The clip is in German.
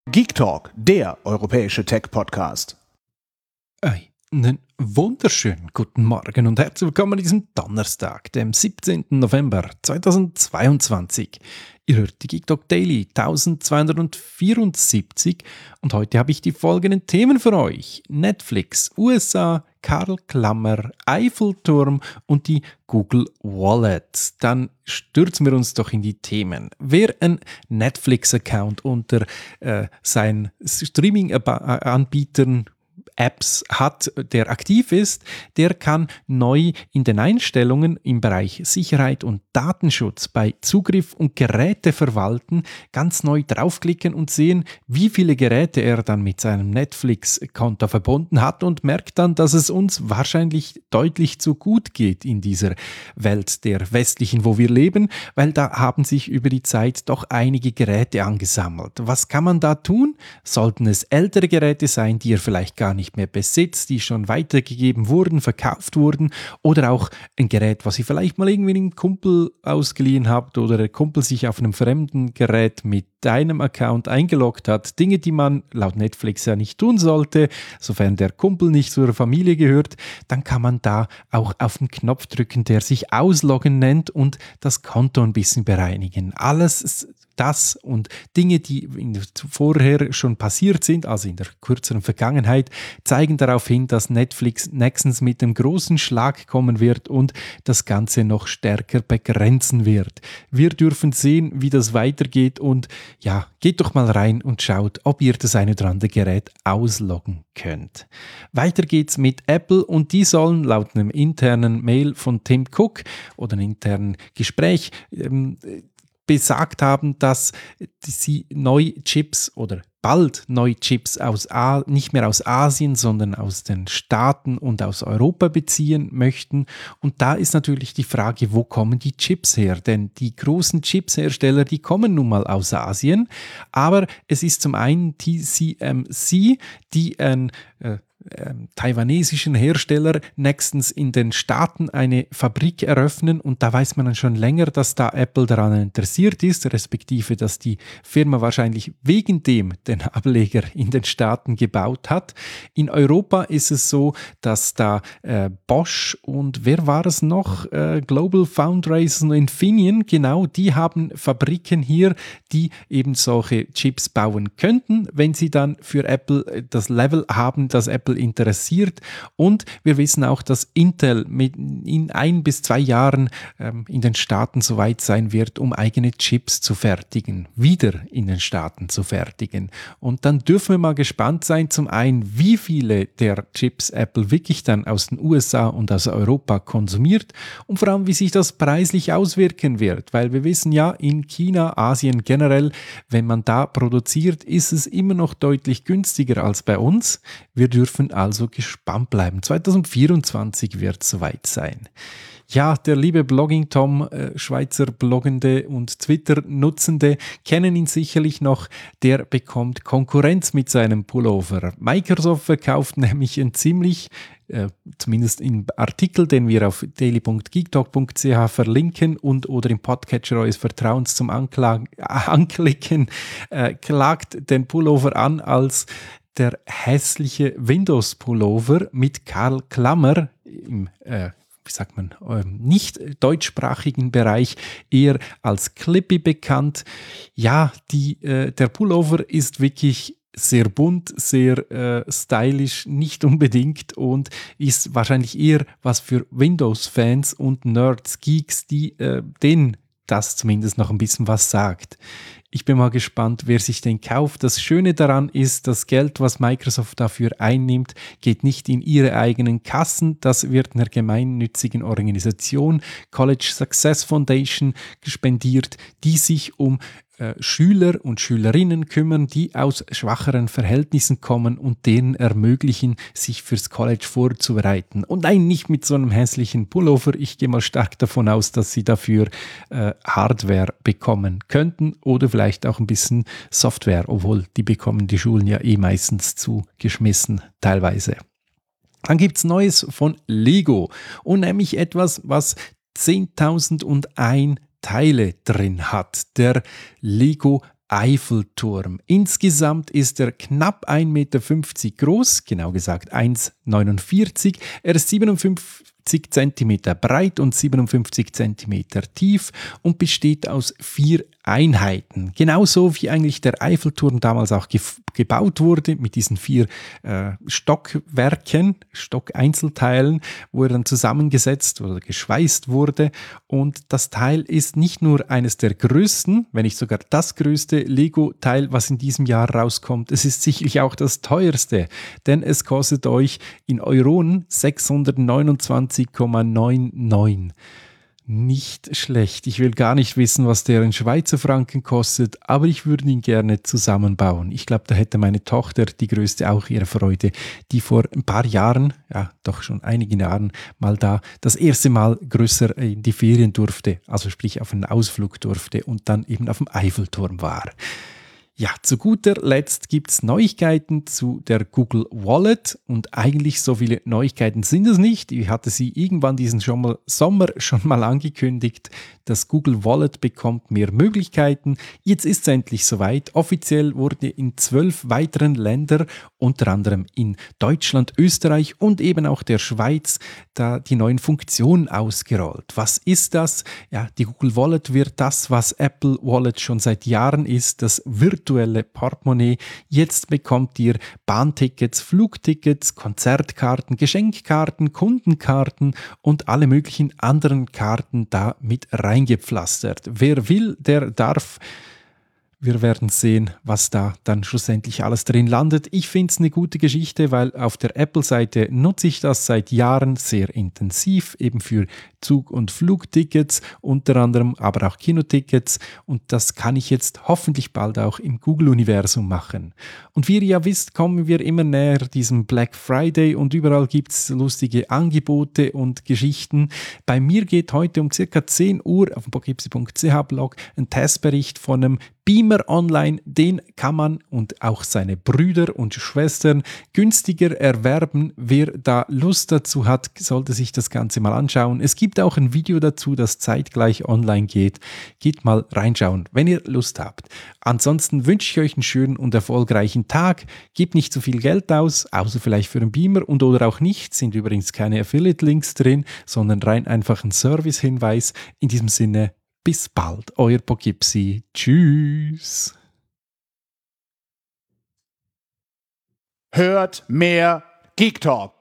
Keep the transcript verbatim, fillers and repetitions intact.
Geek Talk, der europäische Tech-Podcast. Einen wunderschönen guten Morgen und herzlich willkommen an diesem Donnerstag, dem siebzehnten November zweitausendzweiundzwanzig. Ihr hört die Geek Talk Daily eintausendzweihundertvierundsiebzig und heute habe ich die folgenden Themen für euch. Netflix, U S A, Karl Klammer, Eiffelturm und die Google Wallet. Dann stürzen wir uns doch in die Themen. Wer einen Netflix-Account unter äh, seinen Streaming-Anbietern Apps hat, der aktiv ist, der kann neu in den Einstellungen im Bereich Sicherheit und Datenschutz bei Zugriff und Geräte verwalten ganz neu draufklicken und sehen, wie viele Geräte er dann mit seinem Netflix-Konto verbunden hat und merkt dann, dass es uns wahrscheinlich deutlich zu gut geht in dieser Welt der westlichen, wo wir leben, weil da haben sich über die Zeit doch einige Geräte angesammelt. Was kann man da tun? Sollten es ältere Geräte sein, die ihr vielleicht gar nicht mehr besitzt, die schon weitergegeben wurden, verkauft wurden, oder auch ein Gerät, was ihr vielleicht mal irgendwie einem Kumpel ausgeliehen habt oder der Kumpel sich auf einem fremden Gerät mit deinem Account eingeloggt hat. Dinge, die man laut Netflix ja nicht tun sollte, sofern der Kumpel nicht zur Familie gehört, dann kann man da auch auf den Knopf drücken, der sich Ausloggen nennt und das Konto ein bisschen bereinigen. Alles das und Dinge, die vorher schon passiert sind, also in der kürzeren Vergangenheit, zeigen darauf hin, dass Netflix nächstens mit einem großen Schlag kommen wird und das Ganze noch stärker begrenzen wird. Wir dürfen sehen, wie das weitergeht und ja, geht doch mal rein und schaut, ob ihr das eine oder andere Gerät ausloggen könnt. Weiter geht's mit Apple und die sollen laut einem internen Mail von Tim Cook oder einem internen Gespräch ähm, besagt haben, dass sie neue Chips oder bald neue Chips aus A- nicht mehr aus Asien, sondern aus den Staaten und aus Europa beziehen möchten. Und da ist natürlich die Frage, wo kommen die Chips her? Denn die großen Chipshersteller, die kommen nun mal aus Asien, aber es ist zum einen T C M C, die ein äh, Ähm, taiwanesischen Hersteller nächstens in den Staaten eine Fabrik eröffnen und da weiß man dann schon länger, dass da Apple daran interessiert ist, respektive, dass die Firma wahrscheinlich wegen dem den Ableger in den Staaten gebaut hat. In Europa ist es so, dass da äh, Bosch und wer war es noch? Äh, Global Foundries und Infineon, genau, die haben Fabriken hier, die eben solche Chips bauen könnten, wenn sie dann für Apple das Level haben, das Apple interessiert. Und wir wissen auch, dass Intel mit in ein bis zwei Jahren ähm, in den Staaten so weit sein wird, um eigene Chips zu fertigen, wieder in den Staaten zu fertigen. Und dann dürfen wir mal gespannt sein, zum einen, wie viele der Chips Apple wirklich dann aus den U S A und aus Europa konsumiert und vor allem, wie sich das preislich auswirken wird, weil wir wissen ja, in China, Asien generell, wenn man da produziert, ist es immer noch deutlich günstiger als bei uns. Wir dürfen also gespannt bleiben. zweitausendvierundzwanzig wird es soweit sein. Ja, der liebe Blogging-Tom, äh, Schweizer Bloggende und Twitter-Nutzende kennen ihn sicherlich noch. Der bekommt Konkurrenz mit seinem Pullover. Microsoft verkauft nämlich ein ziemlich, äh, zumindest im Artikel, den wir auf daily punkt geektalk punkt c h verlinken und oder im Podcatcher eures Vertrauens zum Anklag- äh, Anklicken, äh, klagt den Pullover an als der hässliche Windows-Pullover mit Karl Klammer im, äh, wie sagt man, äh, nicht deutschsprachigen Bereich eher als Clippy bekannt. Ja, die, äh, der Pullover ist wirklich sehr bunt, sehr äh, stylisch, nicht unbedingt und ist wahrscheinlich eher was für Windows-Fans und Nerds, Geeks, die äh, denen das zumindest noch ein bisschen was sagt. Ich bin mal gespannt, wer sich den kauft. Das Schöne daran ist, das Geld, was Microsoft dafür einnimmt, geht nicht in ihre eigenen Kassen. Das wird einer gemeinnützigen Organisation, College Success Foundation, gespendiert, die sich um äh, Schüler und Schülerinnen kümmern, die aus schwacheren Verhältnissen kommen und denen ermöglichen, sich fürs College vorzubereiten. Und nein, nicht mit so einem hässlichen Pullover. Ich gehe mal stark davon aus, dass sie dafür äh, Hardware bekommen könnten oder vielleicht auch ein bisschen Software, obwohl die bekommen die Schulen ja eh meistens zugeschmissen, teilweise. Dann gibt es Neues von Lego und nämlich etwas, was zehntausend und eins Teile drin hat. Der Lego Eiffelturm. Insgesamt ist er knapp ein Komma fünfzig Meter groß, genau gesagt eins Komma neunundvierzig. Er ist siebenundfünfzig Zentimeter breit und siebenundfünfzig Zentimeter tief und besteht aus vier Einheiten. Genauso wie eigentlich der Eiffelturm damals auch gef- gebaut wurde, mit diesen vier äh, Stockwerken, Stockeinzelteilen, wo er dann zusammengesetzt oder geschweißt wurde. Und das Teil ist nicht nur eines der größten, wenn nicht sogar das größte Lego-Teil, was in diesem Jahr rauskommt. Es ist sicherlich auch das teuerste, denn es kostet euch in Euronen sechshundertneunundzwanzig Komma neunundneunzig. Nicht schlecht. Ich will gar nicht wissen, was der in Schweizer Franken kostet, aber ich würde ihn gerne zusammenbauen. Ich glaube, da hätte meine Tochter, die größte, auch ihre Freude, die vor ein paar Jahren, ja doch schon einigen Jahren, mal da das erste Mal größer in die Ferien durfte, also sprich auf einen Ausflug durfte und dann eben auf dem Eiffelturm war. Ja, zu guter Letzt gibt es Neuigkeiten zu der Google Wallet und eigentlich so viele Neuigkeiten sind es nicht. Ich hatte sie irgendwann diesen schon mal Sommer schon mal angekündigt. Das Google Wallet bekommt mehr Möglichkeiten. Jetzt ist es endlich soweit. Offiziell wurde in zwölf weiteren Ländern, unter anderem in Deutschland, Österreich und eben auch der Schweiz, da die neuen Funktionen ausgerollt. Was ist das? Ja, die Google Wallet wird das, was Apple Wallet schon seit Jahren ist, das virtuelle Portemonnaie. Jetzt bekommt ihr Bahntickets, Flugtickets, Konzertkarten, Geschenkkarten, Kundenkarten und alle möglichen anderen Karten da mit reingepflastert. Wer will, der darf. Wir werden sehen, was da dann schlussendlich alles drin landet. Ich finde es eine gute Geschichte, weil auf der Apple-Seite nutze ich das seit Jahren sehr intensiv, eben für Zug- und Flugtickets unter anderem, aber auch Kinotickets und das kann ich jetzt hoffentlich bald auch im Google-Universum machen. Und wie ihr ja wisst, kommen wir immer näher diesem Black Friday und überall gibt es lustige Angebote und Geschichten. Bei mir geht heute um circa zehn Uhr auf dem pogipsi punkt c h Blog ein Testbericht von einem Beamer Online, den kann man und auch seine Brüder und Schwestern günstiger erwerben. Wer da Lust dazu hat, sollte sich das Ganze mal anschauen. Es gibt auch ein Video dazu, das zeitgleich online geht. Geht mal reinschauen, wenn ihr Lust habt. Ansonsten wünsche ich euch einen schönen und erfolgreichen Tag. Gebt nicht zu viel Geld aus, außer vielleicht für einen Beamer und oder auch nicht. Sind übrigens keine Affiliate-Links drin, sondern rein einfach ein Service-Hinweis. In diesem Sinne, bis bald, euer Pogipsi. Tschüss. Hört mehr Geek Talk.